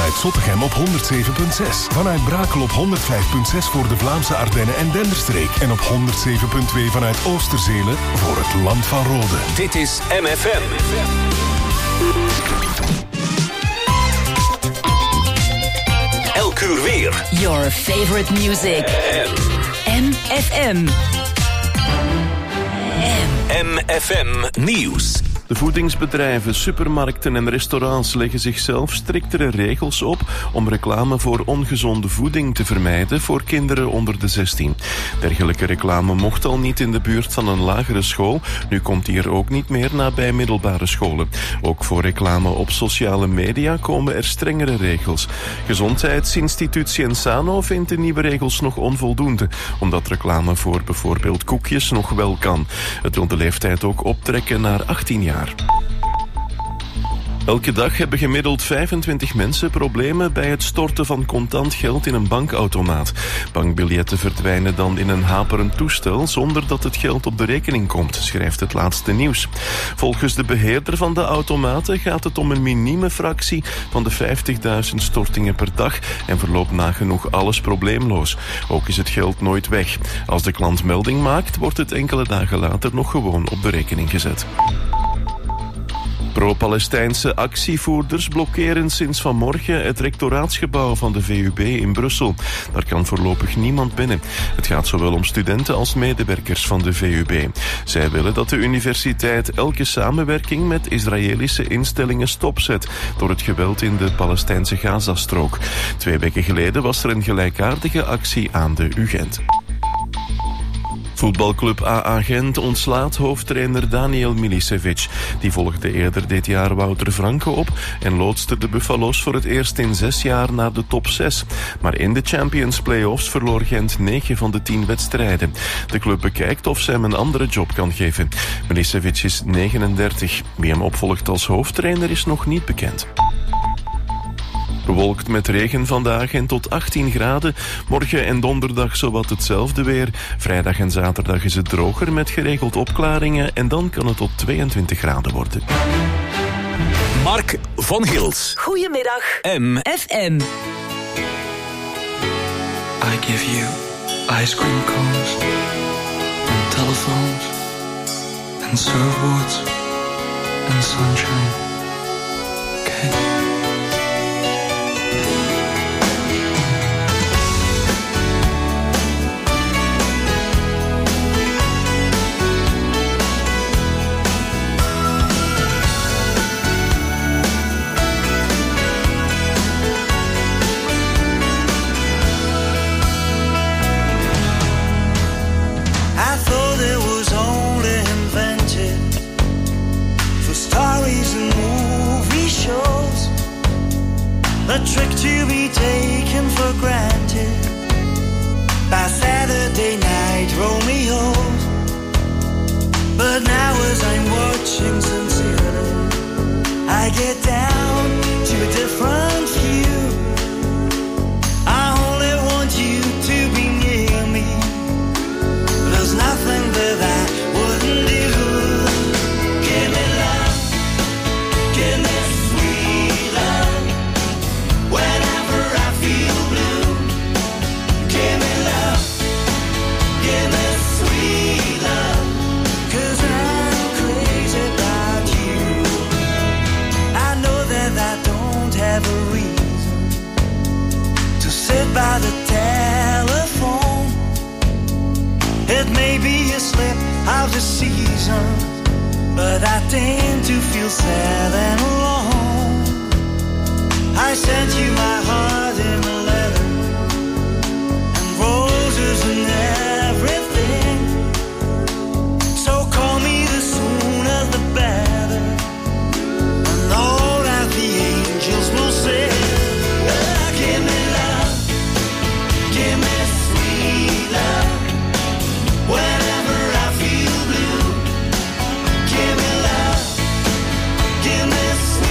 vanuit Zottegem op 107.6. Vanuit Brakel op 105.6 voor de Vlaamse Ardennen en Denderstreek. En op 107.2 vanuit Oosterzele voor het Land van Rode. Dit is MFM. Elk uur weer. Your favorite music. MFM. MFM Nieuws. De voedingsbedrijven, supermarkten en restaurants leggen zichzelf striktere regels op om reclame voor ongezonde voeding te vermijden voor kinderen onder de 16. Dergelijke reclame mocht al niet in de buurt van een lagere school. Nu komt die er ook niet meer nabij middelbare scholen. Ook voor reclame op sociale media komen er strengere regels. Gezondheidsinstituut Cienzano vindt de nieuwe regels nog onvoldoende, omdat reclame voor bijvoorbeeld koekjes nog wel kan. Het wil de leeftijd ook optrekken naar 18 jaar. Elke dag hebben gemiddeld 25 mensen problemen bij het storten van contant geld in een bankautomaat. Bankbiljetten verdwijnen dan in een haperend toestel zonder dat het geld op de rekening komt, schrijft het laatste nieuws. Volgens de beheerder van de automaten gaat het om een minieme fractie van de 50.000 stortingen per dag en verloopt nagenoeg alles probleemloos. Ook is het geld nooit weg. Als de klant melding maakt, wordt het enkele dagen later nog gewoon op de rekening gezet. Pro-Palestijnse actievoerders blokkeren sinds vanmorgen het rectoraatsgebouw van de VUB in Brussel. Daar kan voorlopig niemand binnen. Het gaat zowel om studenten als medewerkers van de VUB. Zij willen dat de universiteit elke samenwerking met Israëlische instellingen stopzet door het geweld in de Palestijnse Gazastrook. 2 weken geleden was er een gelijkaardige actie aan de UGent. Voetbalclub AA Gent ontslaat hoofdtrainer Daniel Milicevic. Die volgde eerder dit jaar Wouter Franke op en loodste de Buffalo's voor het eerst in 6 jaar naar de top 6. Maar in de Champions Playoffs verloor Gent 9 van de 10 wedstrijden. De club bekijkt of ze hem een andere job kan geven. Milicevic is 39. Wie hem opvolgt als hoofdtrainer is nog niet bekend. Bewolkt met regen vandaag en tot 18 graden. Morgen en donderdag zowat hetzelfde weer. Vrijdag en zaterdag is het droger met geregeld opklaringen en dan kan het tot 22 graden worden. Mark van Gils. Goedemiddag. MFM. I give you ice cream cones and telephones and surfboards and sunshine. Okay. A trick to be taken for granted by Saturday night Romeos. But now as I'm watching sincerely, I get down to a different view. I only want you to be near me. There's nothing that I wouldn't do. Give me love, give me sweet love. Whenever I feel blue, give me love, give me sweet love, 'cause I'm crazy about you. I know that I don't have a reason to sit by the telephone. It may be a slip of the season, but I tend to feel sad and alone. I sent you my heart in a letter and roses and everything. So call me the sooner the better, and all that the angels will say. Give me love, give me sweet love. Whenever I feel blue, give me love, give me sweet love.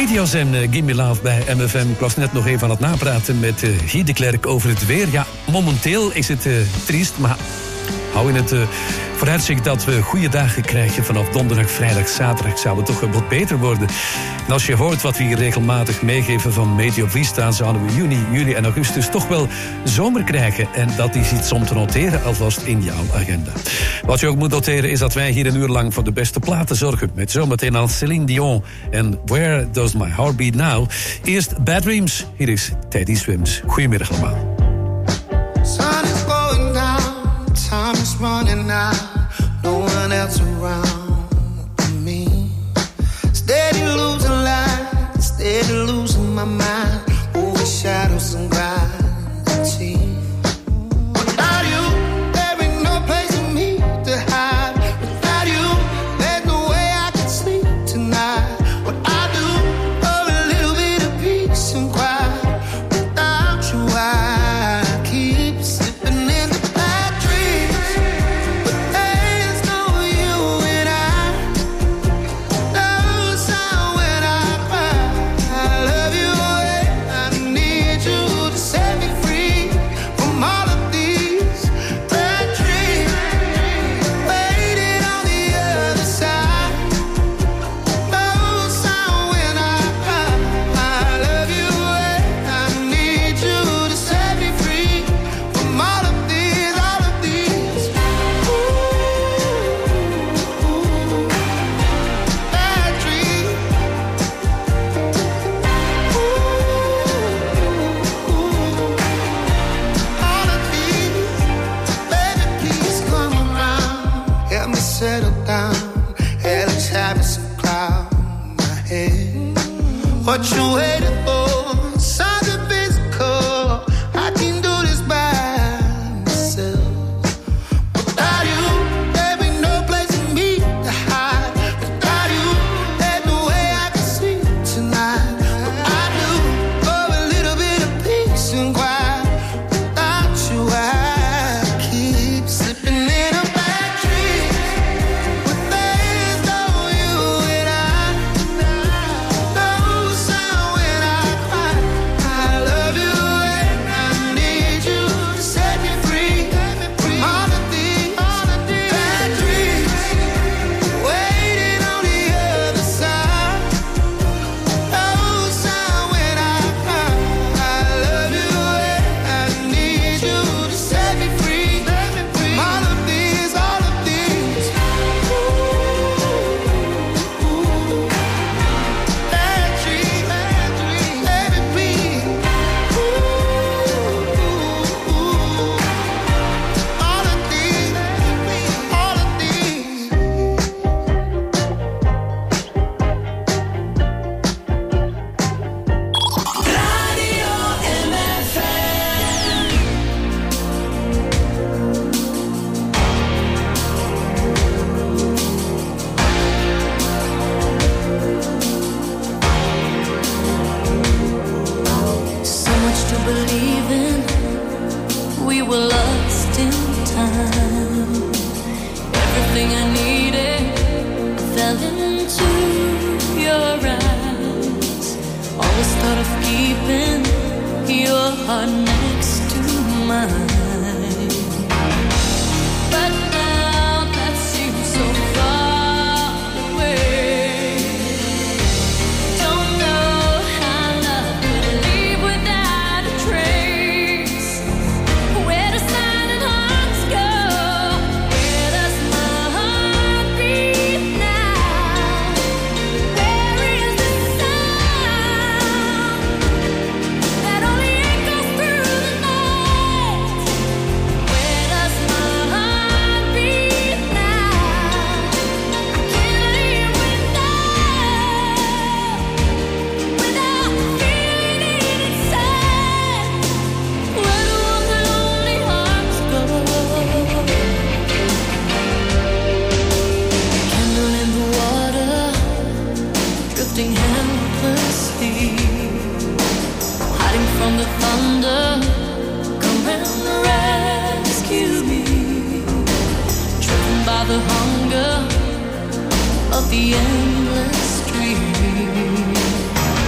Medios en Gimme Love bij MFM. Ik was net nog even aan het napraten met Guy de Klerk over het weer. Ja, momenteel is het triest, maar hou in het vooruitzicht dat we goede dagen krijgen. Vanaf donderdag, vrijdag, zaterdag zou het toch wat beter worden. En als je hoort wat we hier regelmatig meegeven van Meteo Vista, zouden we juni, juli en augustus toch wel zomer krijgen. En dat is iets om te noteren alvast in jouw agenda. Wat je ook moet noteren is dat wij hier een uur lang voor de beste platen zorgen. Met zometeen al Céline Dion en Where Does My Heart Beat Now. Eerst Bad Dreams, hier is Teddy Swims. Goedemiddag allemaal. Sun is going down, time is running out, no one else around me. Steady losing light, steady losing my mind, over shadows and gravity. Without you, there ain't no place for me to hide. Without you, there's no way I can sleep tonight. What I do for a little bit of peace and quiet. Without you, I keep slipping into bad dreams. But there's no you and I. No sound when I cry. I love you and I need you to set me free from all of these bad dreams. Waiting on the other side. No sound when I cry. I love you and I need you to set me free from all of these, all of these. Bad dreams. All of these. Baby, please come around. Help me settle down. Hell is having some cloud in my head. What you waiting for? Something physical. I can do this by myself. Without you, there ain't no place for me to hide. Without you, there's no way I can sleep tonight. What I do for a little bit of peace and quiet. Without you, I keep slipping in a bad dream. But there's no you and I. No sound when I cry. I love you and I need you to set me free from all of these bad dreams. Waiting on the other side. No sound when I cry. I love you and I need you to set me free from all of these, all of these. Bad dreams, baby, please. All of these, all of these. So much to believe in. We were lost in time. Everything I needed fell into your eyes. Always thought of keeping your heart next to mine. But now that seems so far away. Don't know how love could leave without a trace. Where do silent hearts go? Where does my heart beat now? Where is the sound that only echoes through the night? Where does my heart beat now? I can't live without feeling it inside. Where do all the lonely hearts go? Candle in the water, drifting helplessly, hiding from the thunder. Come and rescue me. Driven by the hunger of the endless stream.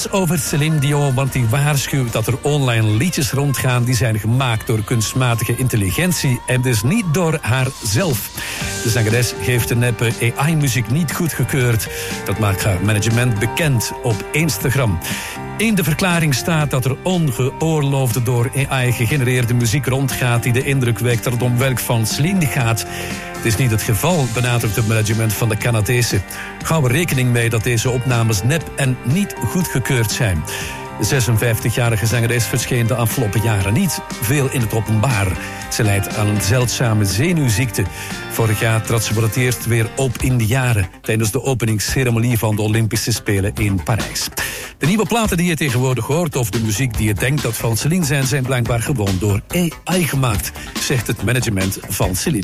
Niets over Céline Dion, want die waarschuwt dat er online liedjes rondgaan die zijn gemaakt door kunstmatige intelligentie en dus niet door haarzelf. De zangeres heeft de neppe AI-muziek niet goedgekeurd. Dat maakt haar management bekend op Instagram. In de verklaring staat dat er ongeoorloofde door AI gegenereerde muziek rondgaat die de indruk wekt dat het om werk van Céline gaat. Het is niet het geval, benadrukt het management van de Canadese. Hou er rekening mee dat deze opnames nep en niet goedgekeurd zijn. De 56-jarige zangeres verscheen de afgelopen jaren niet veel in het openbaar. Ze lijdt aan een zeldzame zenuwziekte. Vorig jaar trad ze voor het eerst weer op in de jaren tijdens de openingsceremonie van de Olympische Spelen in Parijs. De nieuwe platen die je tegenwoordig hoort of de muziek die je denkt dat van Céline zijn blijkbaar gewoon door AI gemaakt, zegt het management van Céline.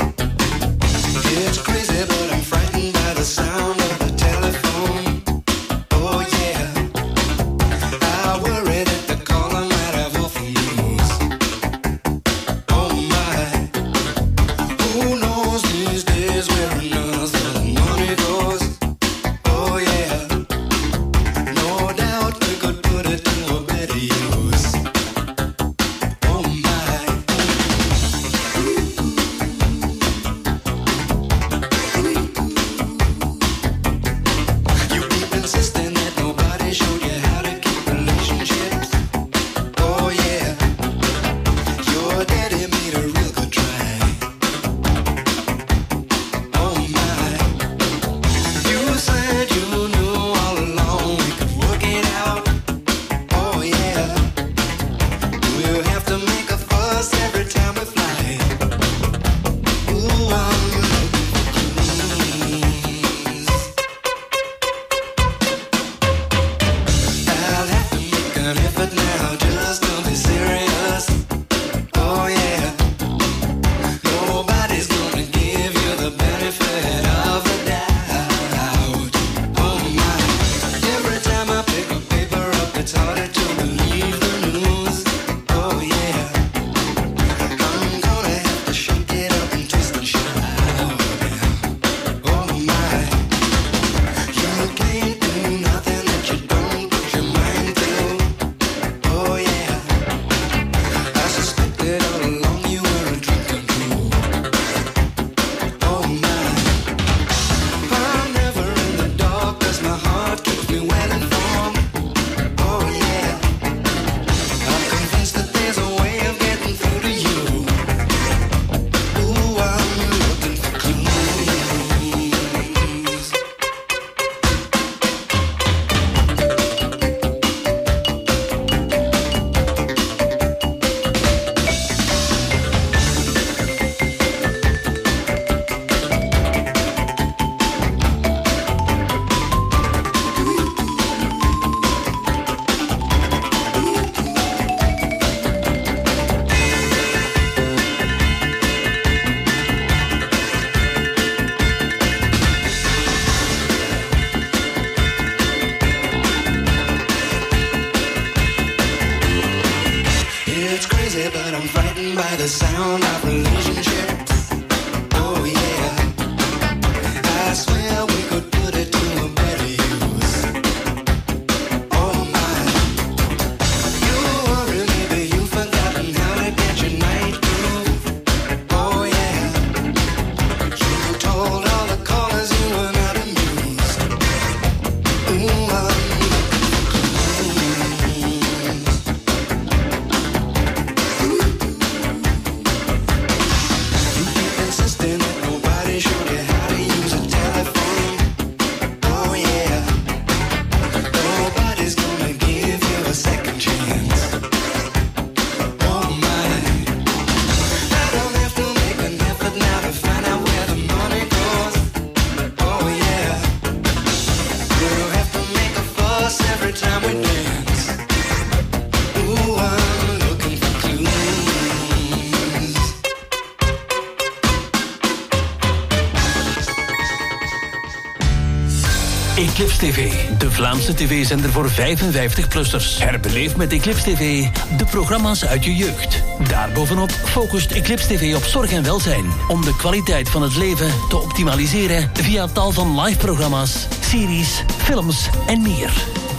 It's crazy, but I'm frightened by the sound of the telephone. Oh yeah, I worry that the caller might have awful news. Oh my, who knows these days where enough the money goes? Oh yeah, no doubt we could put it to a better use. Oh my. Eclipse TV, de Vlaamse tv-zender voor 55-plussers. Herbeleef met Eclipse TV de programma's uit je jeugd. Daarbovenop focust Eclipse TV op zorg en welzijn, om de kwaliteit van het leven te optimaliseren via tal van live-programma's, series, films en meer.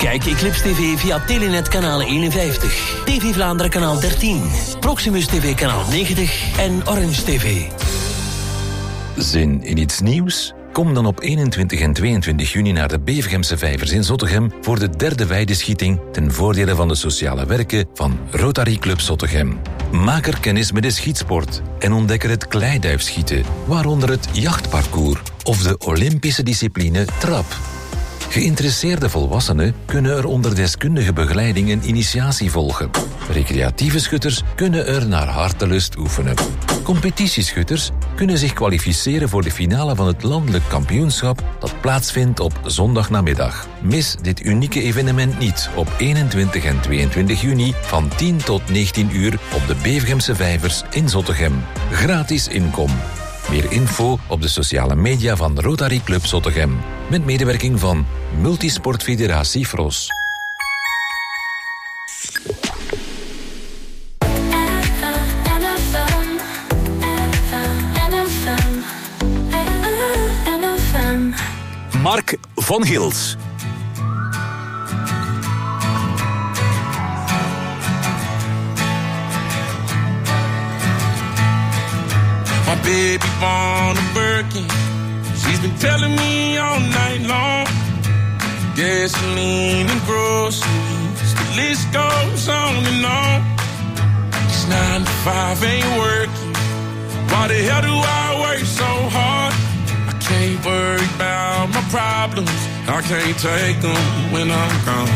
Kijk Eclipse TV via Telenet kanaal 51, TV Vlaanderen kanaal 13, Proximus TV kanaal 90 en Orange TV. Zin in iets nieuws? Kom dan op 21 en 22 juni naar de Bevergemse Vijvers in Zottegem voor de 3e weideschieting ten voordele van de sociale werken van Rotary Club Zottegem. Maak er kennis met de schietsport en ontdek er het kleiduifschieten, waaronder het jachtparcours of de Olympische discipline trap. Geïnteresseerde volwassenen kunnen er onder deskundige begeleiding een initiatie volgen. Recreatieve schutters kunnen er naar hartelust oefenen. Competitieschutters kunnen zich kwalificeren voor de finale van het landelijk kampioenschap dat plaatsvindt op zondagnamiddag. Mis dit unieke evenement niet op 21 en 22 juni van 10 tot 19 uur op de Bevergemse Vijvers in Zottegem. Gratis inkom. Meer info op de sociale media van Rotary Club Zottegem. Met medewerking van Multisportfederatie Fros. Mark van Gils. My baby born a Birkin. She's been telling me all night long. Gasoline and groceries, the list goes on and on. It's 9 to 5, ain't working. Why the hell do I work so hard? I can't worry about my problems. I can't take them when I'm gone.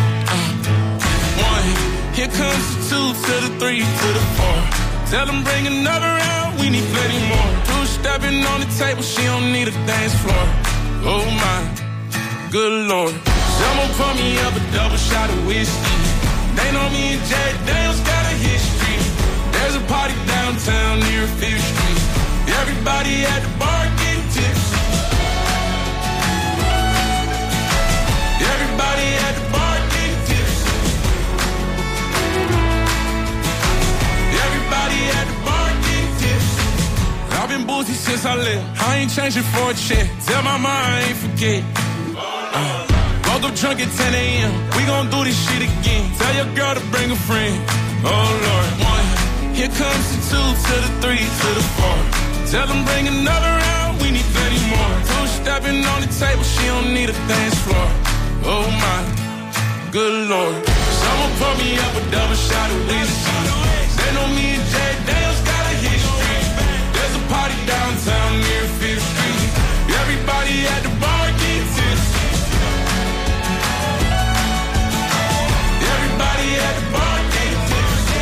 1, here comes the 2 to the 3 to the 4. Tell them bring another round, we need plenty more. 2 stepping on the table, she don't need a dance floor. Oh my, good Lord. Someone pour me up a double shot of whiskey. They know me and Jack Daniels got a history. There's a party downtown near 5th Street. Everybody at the bar getting tipsy. Everybody at the bar getting tipsy. Everybody at the bar getting tipsy. I've been boozy since I left. I ain't changing for a check. Tell my mom I ain't forget. Woke up drunk at 10 a.m. We gon' do this shit again. Tell your girl to bring a friend. Oh Lord. 1, here comes the 2 to the 3 to the 4. Tell them bring another round, we need plenty more. 2 stepping on the table, she don't need a dance floor. Oh my, good Lord. Someone pour me up a double shot of whiskey. They know me and Jack Daniels got a history. There's a party downtown near 5th Street. Everybody at the bar getting tipsy. Everybody at the bar getting tipsy.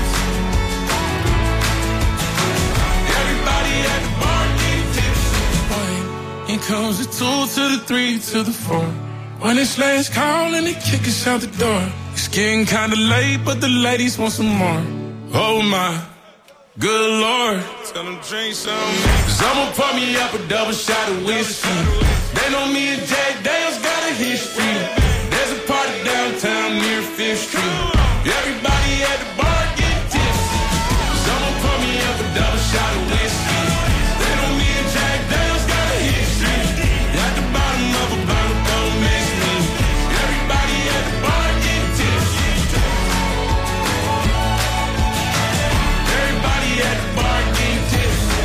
Everybody at the bar getting tipsy. Here comes the 2 to the 3 to the 4. When it's last call and they kick us out the door. It's getting kinda late, but the ladies want some more. Oh my, good Lord. Tell them drink some. Someone pour me up a double shot of whiskey. They know me and Jack Daniels got a history. There's a party downtown near 5th Street. Everybody at the bar getting tipsy. Someone pour me up a double shot of whiskey. They know me and Jack Daniels got a history. At the bottom of a bottle, don't miss me. Everybody at the bar getting tipsy. Everybody at the bar getting tipsy.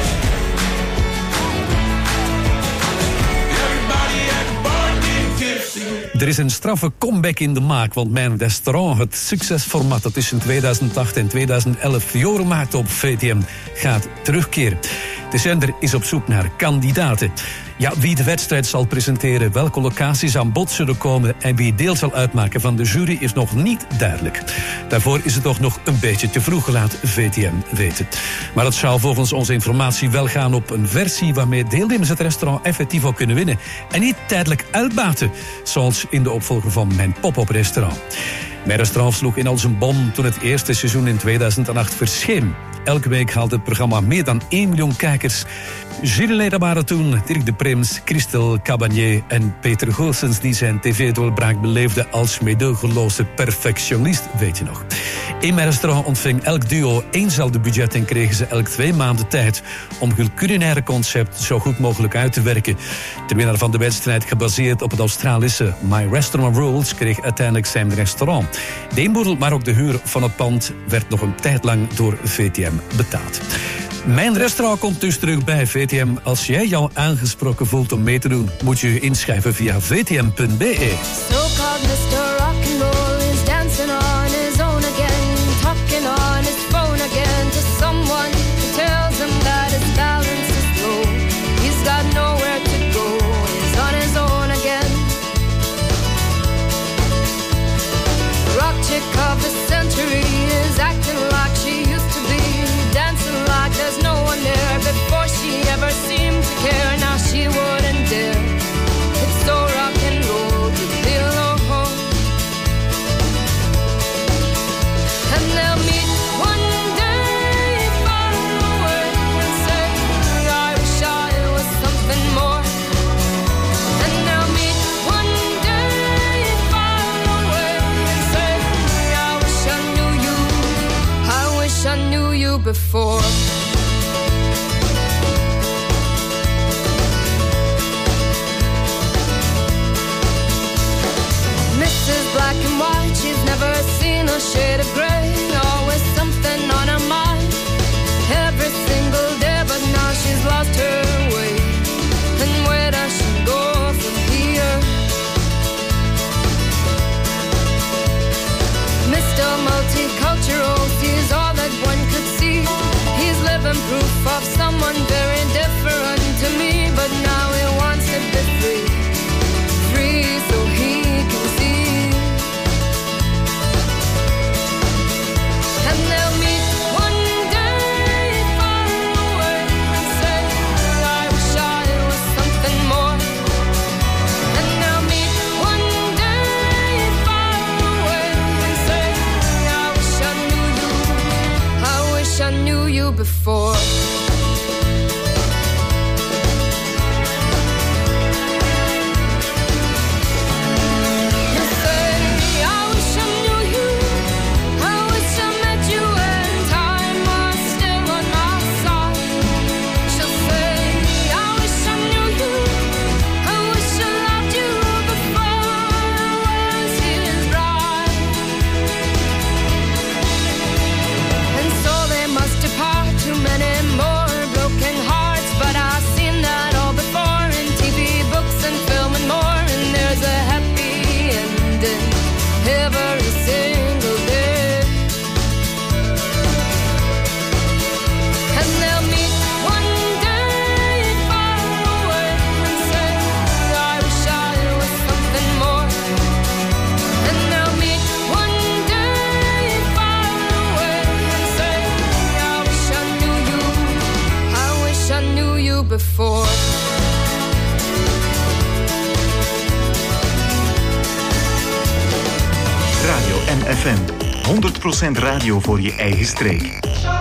Everybody at the bar getting tipsy. Er is een straffe comeback in de maak, want mijn restaurant, het succesformat dat tussen 2008 en 2011 fioren maakte op VTM, gaat terugkeren. De zender is op zoek naar kandidaten. Ja, wie de wedstrijd zal presenteren, welke locaties aan bod zullen komen en wie deel zal uitmaken van de jury is nog niet duidelijk. Daarvoor is het toch nog een beetje te vroeg, laat VTM weten. Maar het zou volgens onze informatie wel gaan op een versie waarmee deelnemers het restaurant effectief ook kunnen winnen en niet tijdelijk uitbaten, zoals in de opvolger van Mijn Pop-up Restaurant. Mijn restaurant sloeg in als een bom toen het eerste seizoen in 2008 verscheen. Elke week haalde het programma meer dan 1 miljoen kijkers. Juryleden waren toen Dirk de Prins, Christel Cabanier en Peter Goossens, die zijn tv-doorbraak beleefden als meedogenloze perfectionist, weet je nog. In mijn restaurant ontving elk duo éénzelfde budget en kregen ze elk 2 maanden tijd om hun culinaire concept zo goed mogelijk uit te werken. De winnaar van de wedstrijd, gebaseerd op het Australische My Restaurant Rules, kreeg uiteindelijk zijn restaurant. De inboedel, maar ook de huur van het pand werd nog een tijd lang door VTM betaald. Mijn restaurant komt dus terug bij VTM. Als jij jou aangesproken voelt om mee te doen, moet je je inschrijven via vtm.be. So-called Mr. Rock'n'Roll is dancing on his own again, talking on his phone again to someone who tells him that his balance is low. He's got nowhere to go, he's on his own again. Rock chick of the century is acting like she used to be, dancing like there's no one there. Before she ever seemed to care, now she wouldn't dare. It's so rock and roll to be alone. And they'll meet one day far away and say, I wish I was something more. And they'll meet one day far away and say, I wish I knew you, I wish I knew you before. Mrs. Black and white, she's never seen a shade of grey. Always something on her mind, every single day, but now she's lost her way. And where does she go from here? Mr. Multicultural sees all that one could see. He's living proof of someone very different to me, but now he wants to be free, free so he can see. And they'll meet one day far away and say, I wish I was something more. And they'll meet one day far away and say, I wish I knew you, I wish I knew you before. Every single day. And they'll meet one day far away and say, I wish I was something more. And they'll meet one day far away and say, I wish I knew you, I wish I knew you before. Radio NFM. 100% radio voor je eigen streek.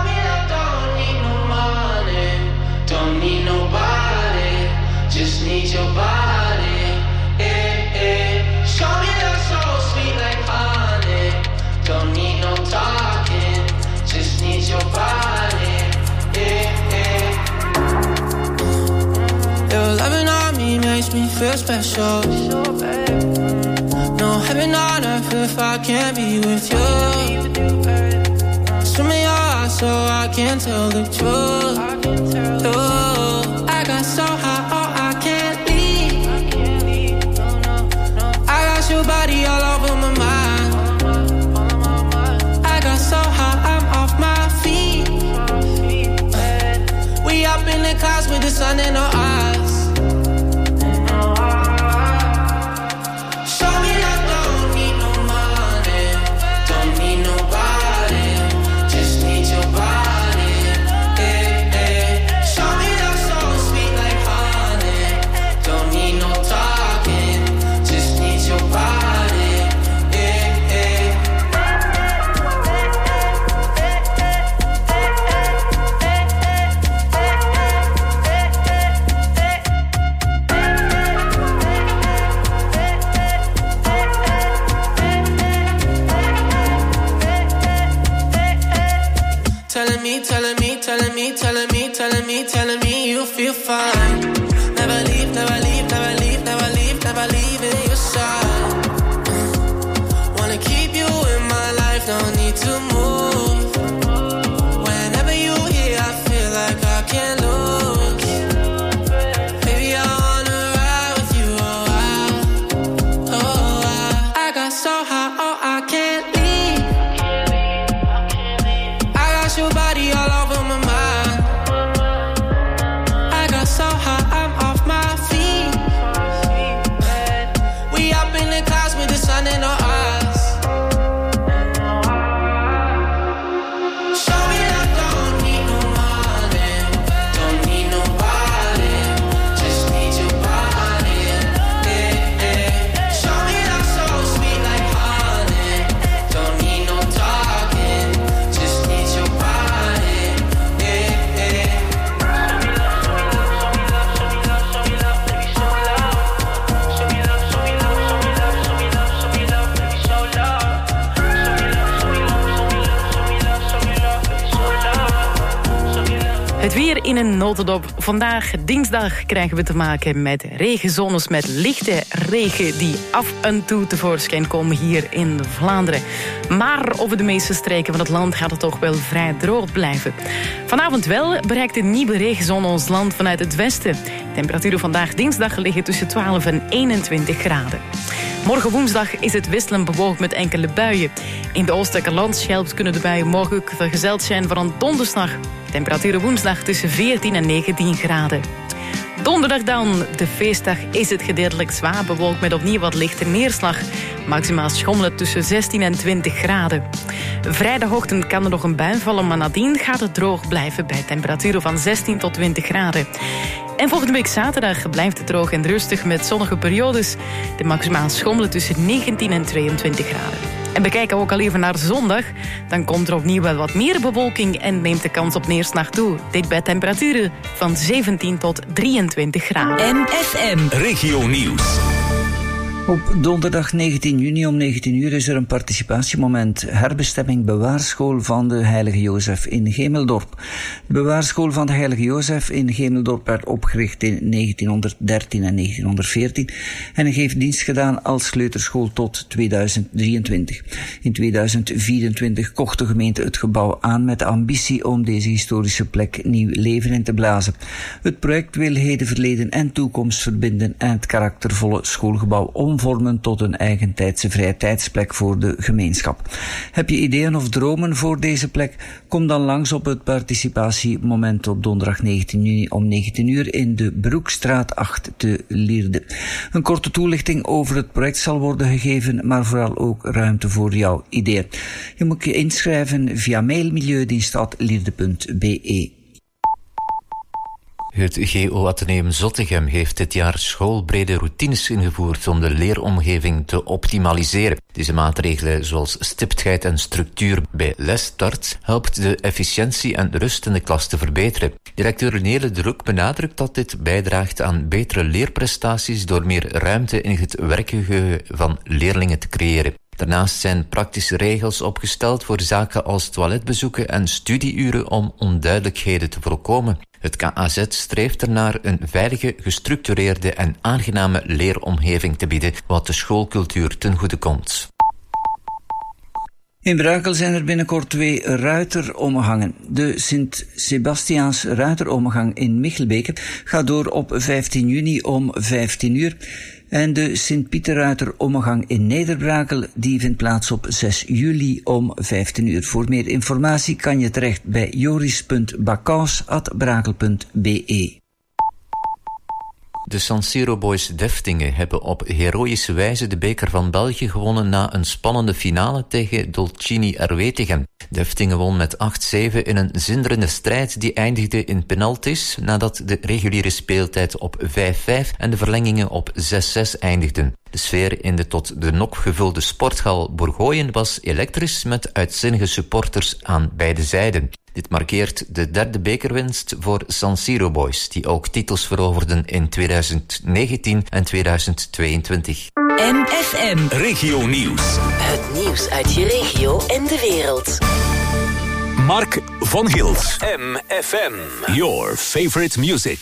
Don't need nobody, just need your body. Show me that soul sweet like honey. Don't need no talking, just need your body. Your loving on me makes me feel special. No heaven on earth if I can't be with you. Swim in your eyes so I can tell the truth. Oh, I got so high, oh I can't leave. I got your body all over my mind. I got so high, I'm off my feet. We up in the clouds with the sun in our eyes. Nobody, just need your body. Show me that telling me you feel fine. Never leave, never leave, never leave, never leave, never leave in your side. Wanna keep you in my life, no need to move. Whenever you here, I feel like I can't lose. Baby, I wanna ride with you, I got so high, oh, I can't leave. I got your body all over my mind. I got so high, I'm off my feet. We up in the clouds with the sun in our eyes. Show me that don't need no money, don't need nobody, just need your body. Show me that so sweet like honey, don't need no talking, just need your body. Het weer in een notendop. Vandaag, dinsdag, krijgen we te maken met regenzones met lichte regen die af en toe tevoorschijn komen hier in Vlaanderen. Maar over de meeste streken van het land gaat het toch wel vrij droog blijven. Vanavond wel bereikt een nieuwe regenzone ons land vanuit het westen. Temperaturen vandaag dinsdag liggen tussen 12 en 21 graden. Morgen woensdag is het wisselend bewolkt met enkele buien. In de oostelijke landschelp kunnen de buien morgen ook vergezeld zijn van een donderslag. Temperaturen woensdag tussen 14 en 19 graden. Donderdag dan, de feestdag, is het gedeeltelijk zwaar bewolkt met opnieuw wat lichte neerslag. Maximaal schommelen tussen 16 en 20 graden. Vrijdagochtend kan er nog een bui vallen, maar nadien gaat het droog blijven bij temperaturen van 16 tot 20 graden. En volgende week zaterdag blijft het droog en rustig met zonnige periodes. De maximaal schommelen tussen 19 en 22 graden. En bekijken we ook al even naar zondag, dan komt er opnieuw wel wat meer bewolking en neemt de kans op neerslag toe. Dit bij temperaturen van 17 tot 23 graden. MFM Regio Nieuws. Op donderdag 19 juni om 19 uur is er een participatiemoment. Herbestemming bewaarschool van de Heilige Jozef in Gemeldorp. De bewaarschool van de Heilige Jozef in Gemeldorp werd opgericht in 1913 en 1914 en heeft dienst gedaan als kleuterschool tot 2023. In 2024 kocht de gemeente het gebouw aan met de ambitie om deze historische plek nieuw leven in te blazen. Het project wil heden, verleden en toekomst verbinden en het karaktervolle schoolgebouw omvormen tot een eigentijdse vrije tijdsplek voor de gemeenschap. Heb je ideeën of dromen voor deze plek? Kom dan langs op het participatiemoment op donderdag 19 juni om 19 uur in de Broekstraat 8 te Lierde. Een korte toelichting over het project zal worden gegeven, maar vooral ook ruimte voor jouw ideeën. Je moet je inschrijven via mail milieudienst@lierde.be. Het GO Atheneum Zottegem heeft dit jaar schoolbrede routines ingevoerd om de leeromgeving te optimaliseren. Deze maatregelen, zoals stiptheid en structuur bij lesstart, helpt de efficiëntie en rust in de klas te verbeteren. Directeur Nele Druk benadrukt dat dit bijdraagt aan betere leerprestaties door meer ruimte in het werkgeheugen van leerlingen te creëren. Daarnaast zijn praktische regels opgesteld voor zaken als toiletbezoeken en studieuren om onduidelijkheden te voorkomen. Het KAZ streeft ernaar een veilige, gestructureerde en aangename leeromgeving te bieden, wat de schoolcultuur ten goede komt. In Brakel zijn er binnenkort 2 ruiteromgangen. De Sint-Sebastiaans ruiteromgang in Michelbeke gaat door op 15 juni om 15 uur. En de Sint-Pieter-ruiteromgang in Neder-Brakel die vindt plaats op 6 juli om 15 uur. Voor meer informatie kan je terecht bij joris.bakaus@brakel.be. De San Siro Boys Deftingen hebben op heroïsche wijze de beker van België gewonnen na een spannende finale tegen Dolcini Erwetigem. Deftingen won met 8-7 in een zinderende strijd die eindigde in penalties nadat de reguliere speeltijd op 5-5 en de verlengingen op 6-6 eindigden. De sfeer in de tot de nok gevulde sporthal Bourgooien was elektrisch met uitzinnige supporters aan beide zijden. Dit markeert de 3e bekerwinst voor San Siro Boys, die ook titels veroverden in 2019 en 2022. MFM Regio Nieuws. Het nieuws uit je regio en de wereld. Mark van Gilt. MFM. Your favorite music.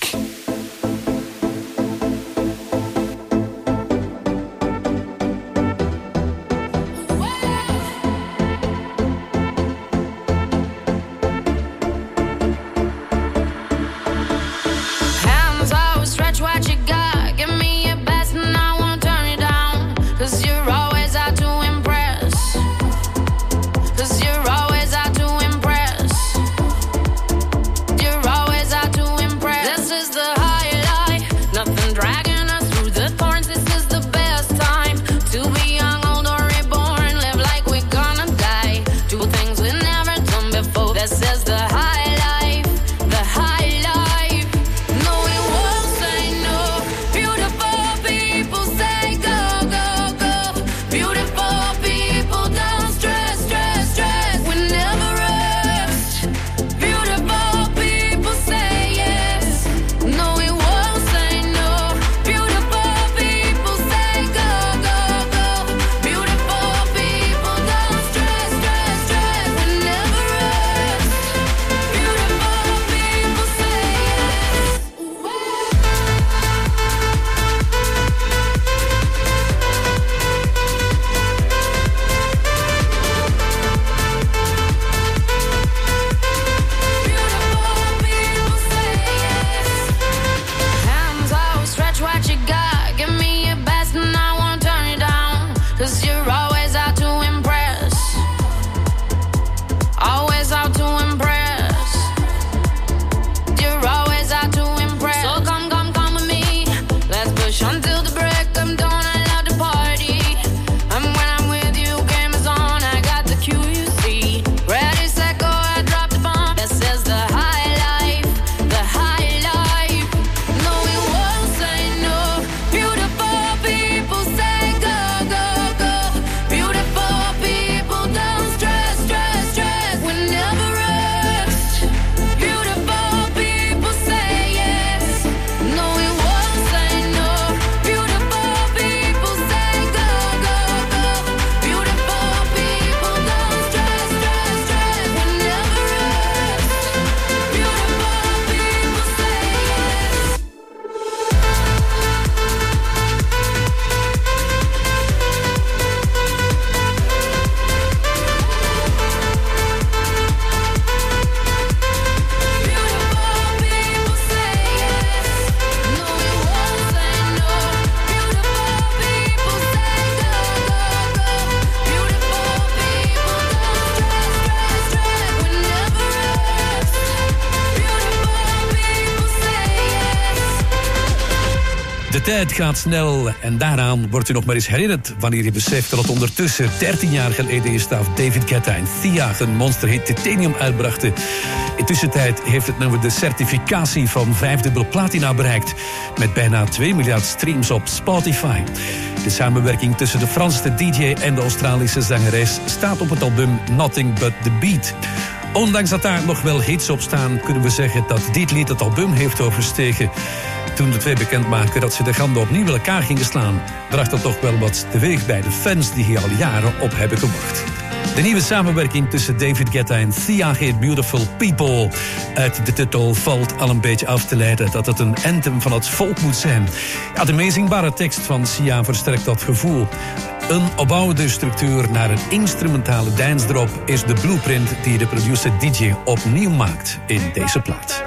De tijd gaat snel en daaraan wordt u nog maar eens herinnerd wanneer je beseft dat het ondertussen 13 jaar geleden is dat David Guetta en Thea een monsterhit Titanium uitbrachten. Intussen heeft het nummer de certificatie van 5-dubbel platina bereikt met bijna 2 miljard streams op Spotify. De samenwerking tussen de Franse DJ en de Australische zangeres staat op het album Nothing But The Beat. Ondanks dat daar nog wel hits op staan, kunnen we zeggen dat dit lied het album heeft overstegen. Toen de twee bekendmaken dat ze de handen opnieuw in elkaar gingen slaan, bracht dat toch wel wat teweeg bij de fans die hier al jaren op hebben gewacht. De nieuwe samenwerking tussen David Guetta en Thea heet Beautiful People. Uit de titel valt al een beetje af te leiden dat het een anthem van het volk moet zijn. Ja, de meezingbare tekst van Thea versterkt dat gevoel. Een opbouwende structuur naar een instrumentale dance drop is de blueprint die de producer DJ opnieuw maakt in deze plaat.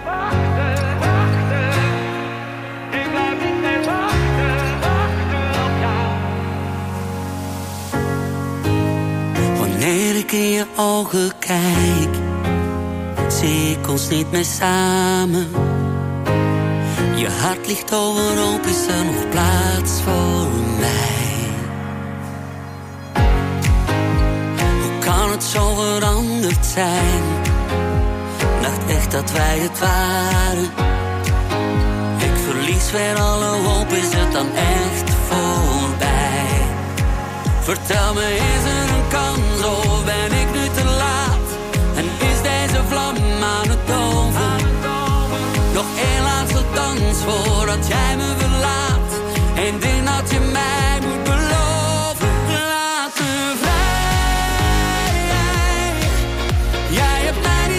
Wanneer ik in je ogen kijk, zie ik ons niet meer samen. Je hart ligt overhoop, is er nog plaats voor mij? Hoe kan het zo veranderd zijn? Dacht echt dat wij het waren. Ik verlies weer alle hoop, is het dan echt voorbij? Vertel me, is er een kans of ben ik nu te laat? En is deze vlam aan het doven? Nog één laatste dans voordat jij me verlaat. Eén ding dat je mij moet beloven. Laat me vrij. Jij hebt mij niet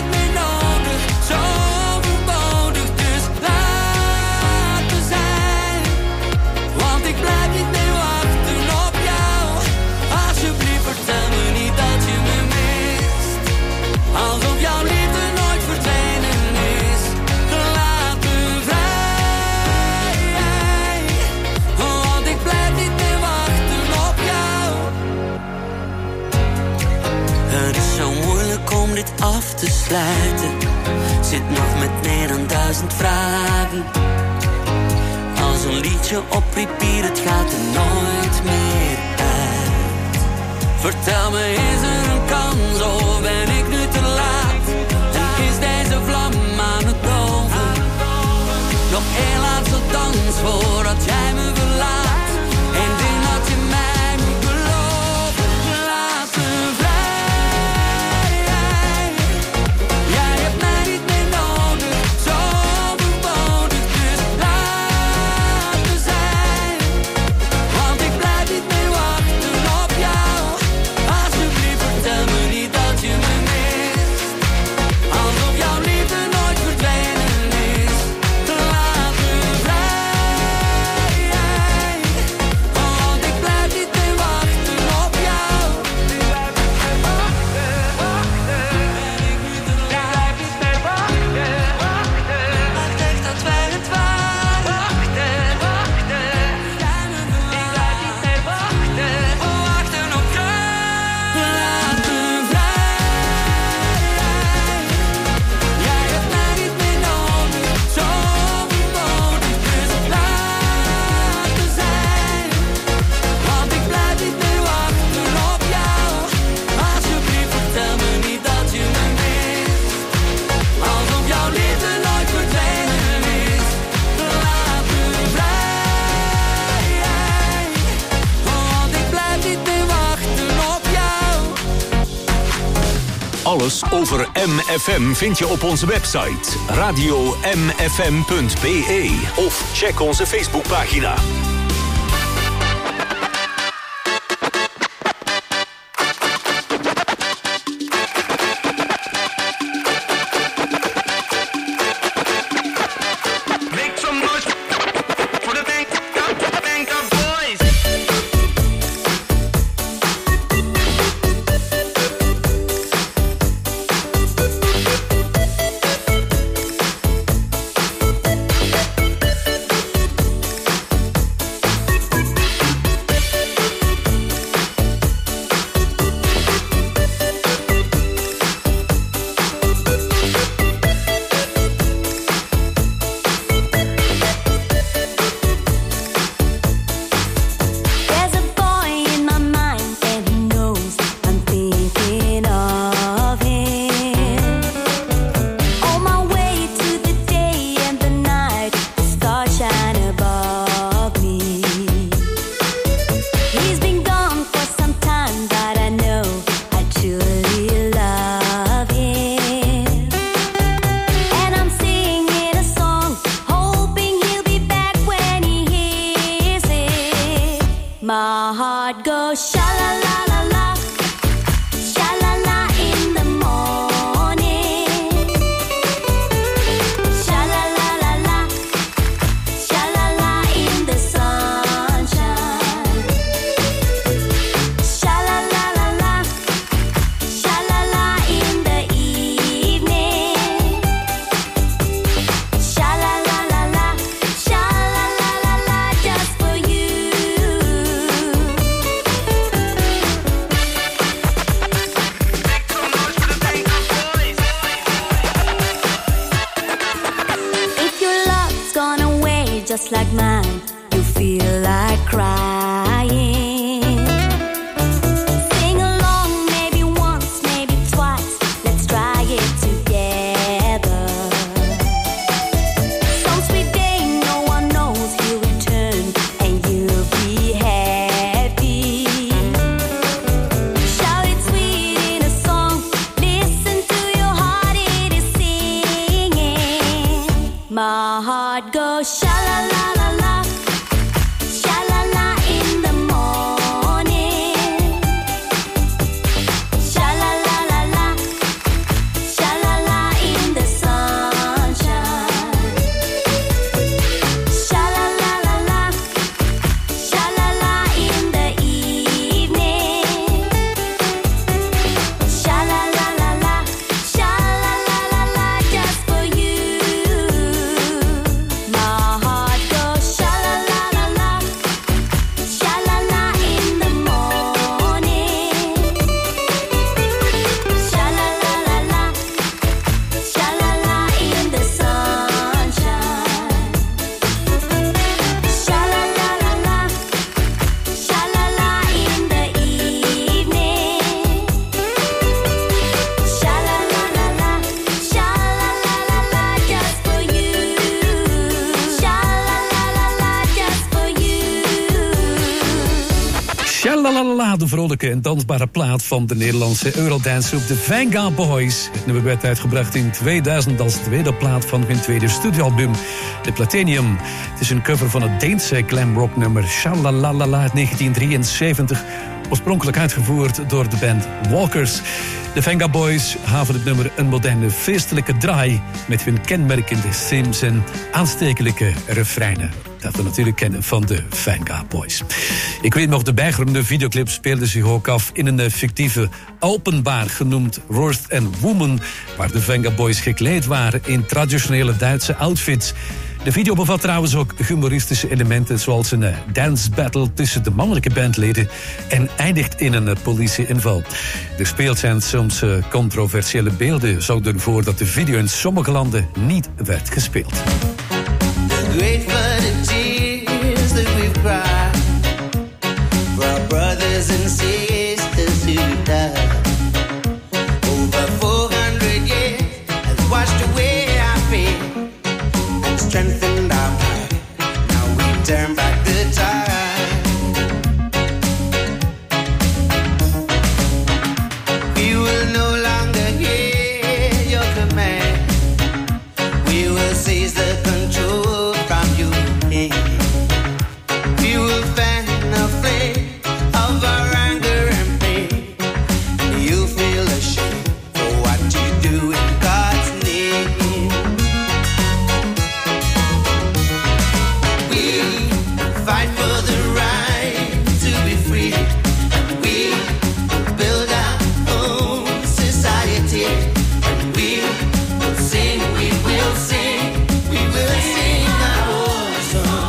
af te sluiten. Zit nog met meer dan 1000 vragen. Als een liedje op repeat, het gaat er nooit meer uit. Vertel me, is er een kans of ben ik nu te laat? En is deze vlam aan het doven? Nog één laatste dans voordat jij me verlaat. Eén ding dat je mij moet beloven. Laat me vrij. Jij hebt mij niet meer nodig, zo verboden. Dus laat me zijn. Want ik blijf niet meer wachten op jou. Alsjeblieft vertel me niet dat je me mist. Alsof jouw liefde nooit verdwenen is. Laat me vrij. Want ik blijf niet meer wachten op jou. Ik blijf niet meer wachten. Ben ik nu te laat? Ik blijf niet meer wachten. Dacht echt dat wij het waren. Wachten. Jij me verlaat. Ik blijf niet meer wachten. Wachten op jou. Laat me vrij. Jij hebt mij niet meer nodig, zo verboden. Dus laat me zijn. Want ik blijf niet meer wachten op jou. Alsjeblieft vertel me niet dat je me mist. Alsof jouw liefde nooit verdwenen is. Laat me vrij. Want ik blijf niet meer wachten op jou. Alles over MFM vind je op onze website radiomfm.be of check onze Facebookpagina. Make some noise for the Banker Boys. There's a boy in my mind and he knows I'm thinking of him. On my way to the day and the night, the stars shine above me. He's been gone for some time, but I know I truly love him. And I'm singing a song, hoping he'll be back when he hears it. My heart goes sha la la la la, sha la la in the morning, sha la la la la, sha la la in the sunshine, sha la la la la, sha la la in the evening, sha la la la la, sha la la la la, just for you. If your love's gone away just like mine, you feel like crying. Sing along, maybe once, maybe twice. Let's try it together. Some sweet day, no one knows he'll return, and you'll be happy. Shout it sweet in a song. Listen to your heart, it is singing. My heart goes sha la la la la, sha la la in the morning, sha la la la la, sha la la in the sunshine, sha la la la la, sha la la in the evening, sha la la la la, sha la la la la, just for you. My Shalalalala, de vrolijke en dansbare plaat van de Nederlandse Eurodance-groep de Venga Boys. Het nummer werd uitgebracht in 2000 als tweede plaat van hun tweede studioalbum, The Platinum. Het is een cover van het Deense glamrock nummer Shalalalala uit 1973... oorspronkelijk uitgevoerd door de band Walkers. De Venga Boys gaven het nummer een moderne feestelijke draai met hun kenmerkende sims en aanstekelijke refreinen. Dat we natuurlijk kennen van de Venga Boys. Ik weet nog, de bijgeroemde videoclip speelde zich ook af in een fictieve Alpenbar genoemd Worth and Woman, waar de Venga Boys gekleed waren in traditionele Duitse outfits. De video bevat trouwens ook humoristische elementen, zoals een dance battle tussen de mannelijke bandleden en eindigt in een politieinval. Er speelt zijn soms controversiële beelden, zorgden ervoor dat de video in sommige landen niet werd gespeeld. Great flooded tears that we've cried for our brothers and sisters who died. Over 400 years has washed away our fear and strengthened our pride. Now we turn back the tide. We will no longer hear your command. We will seize the control. We will fan the flame of our anger and pain. You feel ashamed for what you do in God's name. We fight for the right to be free. We build our own society. And we will sing, we will sing, we will sing our own song.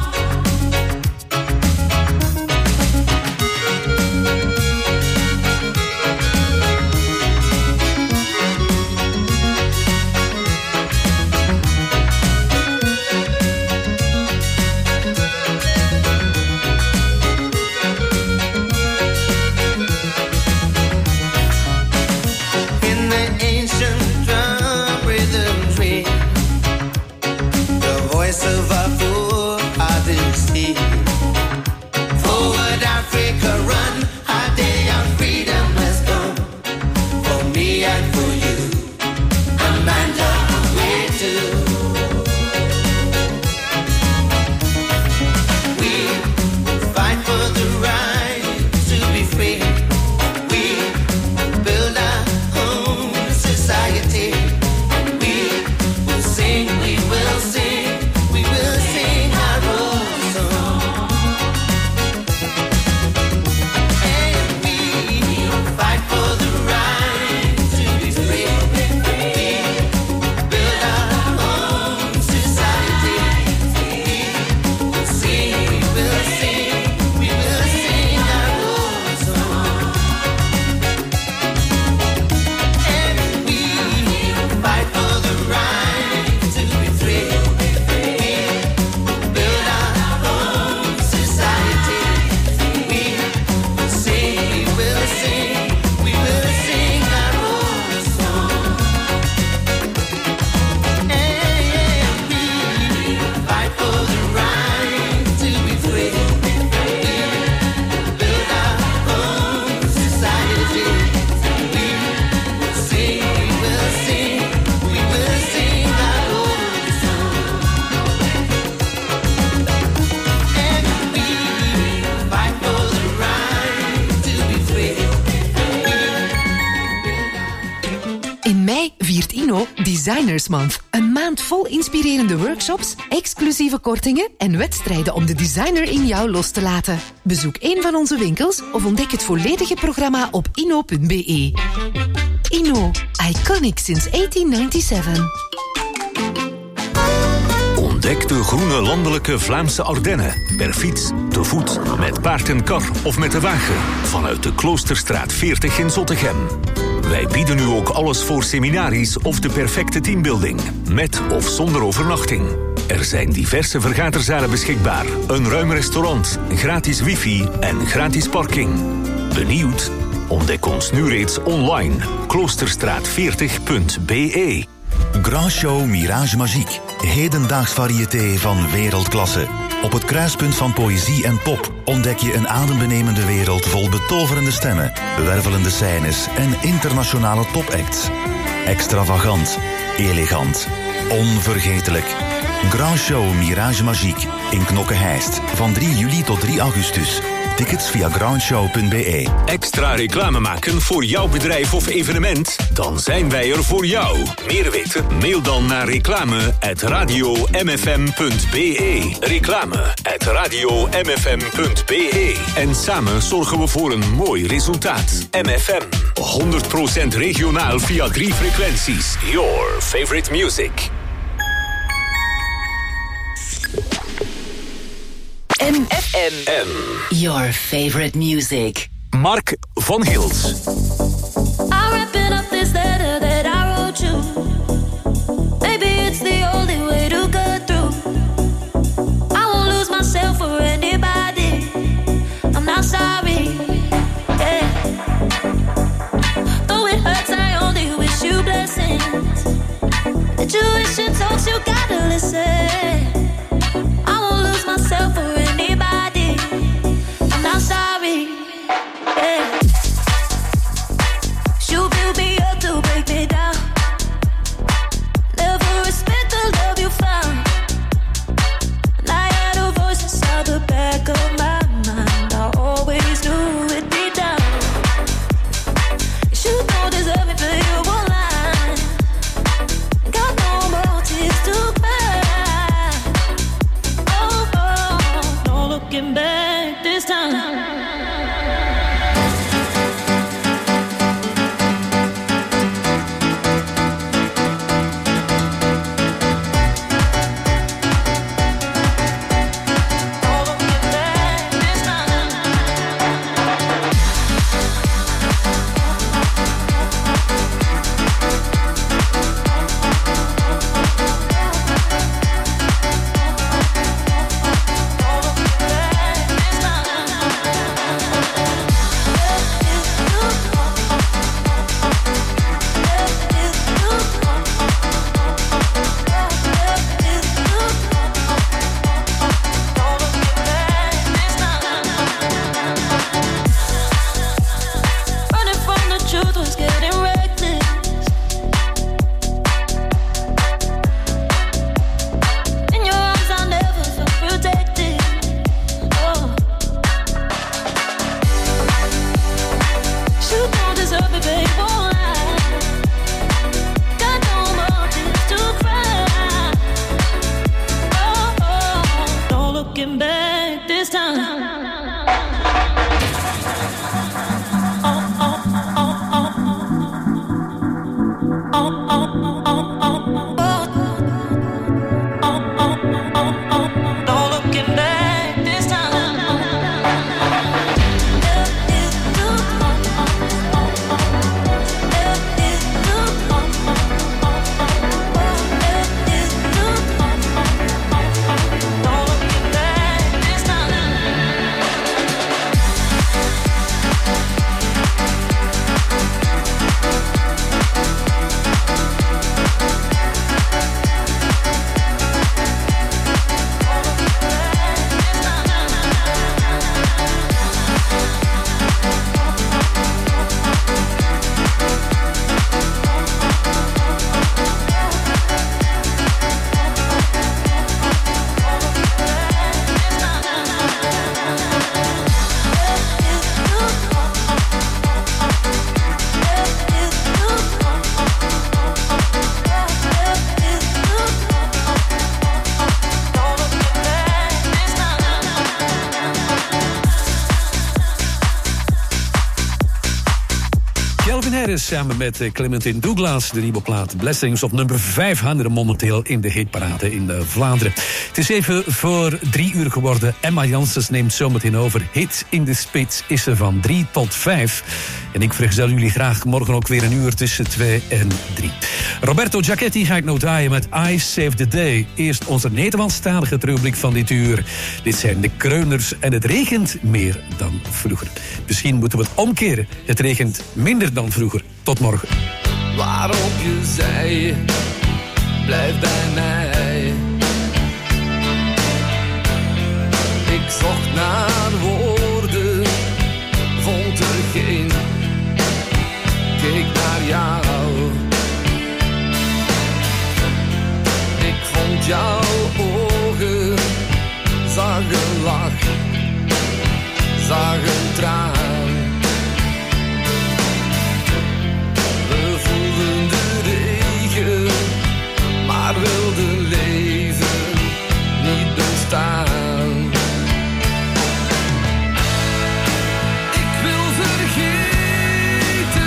In the ancient drum rhythms ring, the voice of our forefathers hear. Forward Africa run, our day of freedom has come. For me and for you, Amanda, way too. We fight for the right to be free. We build our own society. We will sing, we will sing, we will sing our own song. And we fight for the right to be free. We build our own society. We will sing, we will sing, we will sing our own song. And we fight for the right to be free. We build our own society. We will sing, we will sing, we will sing our own song. And we fight for the right to be free. We build our own society. We will sing, we will sing, we will sing our own song. And we fight for the right to be free. In mei viert Inno Designers Month. Een maand vol inspirerende workshops, exclusieve kortingen en wedstrijden om de designer in jou los te laten. Bezoek een van onze winkels of ontdek het volledige programma op inno.be. Inno, iconic since 1897. Ontdek de groene landelijke Vlaamse Ardennen. Per fiets, te voet, met paard en kar of met de wagen. Vanuit de Kloosterstraat 40 in Zottegem. Wij bieden u ook alles voor seminaries of de perfecte teambuilding. Met of zonder overnachting. Er zijn diverse vergaderzalen beschikbaar. Een ruim restaurant, gratis wifi en gratis parking. Benieuwd? Ontdek ons nu reeds online. Kloosterstraat40.be. Grand Show Mirage Magique. Hedendaags variété van wereldklasse. Op het kruispunt van poëzie en pop ontdek je een adembenemende wereld vol betoverende stemmen, wervelende scènes en internationale topacts. Extravagant, elegant, onvergetelijk. Grand Show Mirage Magique in Knokke-Heist van 3 juli tot 3 augustus. Tickets via grandshow.be. Extra reclame maken voor jouw bedrijf of evenement? Dan zijn wij er voor jou. Meer weten? Mail dan naar reclame@radiomfm.be. Reclame@radiomfm.be. En samen zorgen we voor een mooi resultaat. MFM. 100% regionaal via 3 frequenties. Your favorite music. MFM. Your favorite music. Mark van Gils. I'm wrapping up this letter that I wrote you. Maybe it's the only way to get through. I won't lose myself for anybody. I'm not sorry. Yeah. Though it hurts, I only wish you blessings. Intuition talks, you gotta listen. I won't lose myself for anybody. I'm not sorry. Yeah. You build me up to break me down. Never respect the love you found. And I had a voice inside the back of my mind. I always knew it'd be down. You don't deserve me, but you won't lie. Got no more tears to cry. Oh, oh, no looking back this time. Running from the truth was getting reckless. In your arms I never felt protected. Oh. You don't deserve it, babe, won't lie. Got no more tears to cry. Oh, oh, no looking back this time. Don't looking back this time. Calvin Harris samen met Clementine Douglas, de nieuwe plaat Blessings op nummer 5 hangen momenteel in de hitparade in Vlaanderen. Het is even voor 3 uur geworden. Emma Janssens neemt zometeen over. Hit in de Spits is er van 3 tot 5. En ik vergezel jullie graag morgen ook weer een uur tussen 2 en 3. Roberto Giacchetti ga ik nou draaien met I Save the Day. Eerst onze Nederlandstalige rubriek van dit uur. Dit zijn de Kreuners en het regent meer dan vroeger. Misschien moeten we het omkeren. Het regent minder dan vroeger. Tot morgen. Waarop je zei, blijf bij mij. zocht naar woorden, vond er geen. Keek naar jou. Ik vond jouw ogen, zag een lach, zag een traan. We voelden de regen, maar wilden leven niet bestaan. Ik wil vergeten,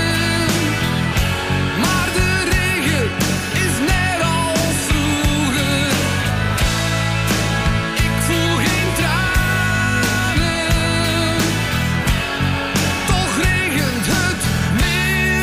maar de regen is net als vroeger. Ik voel geen tranen, toch regent het meer.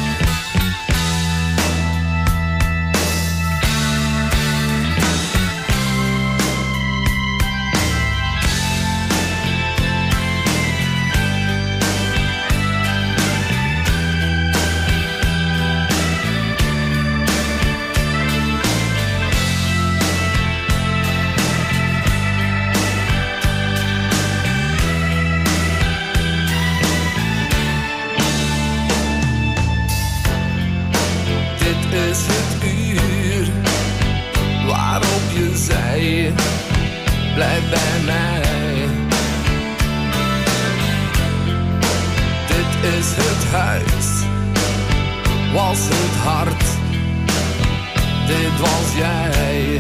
Dit is het uur waarop je zei, blijf bij mij. Dit is het huis, was het hart, dit was jij.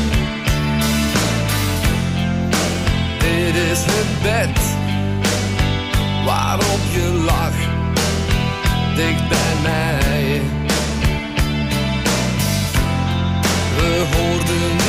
Dit is het bed waarop je lag, dicht bij mij. We hoorden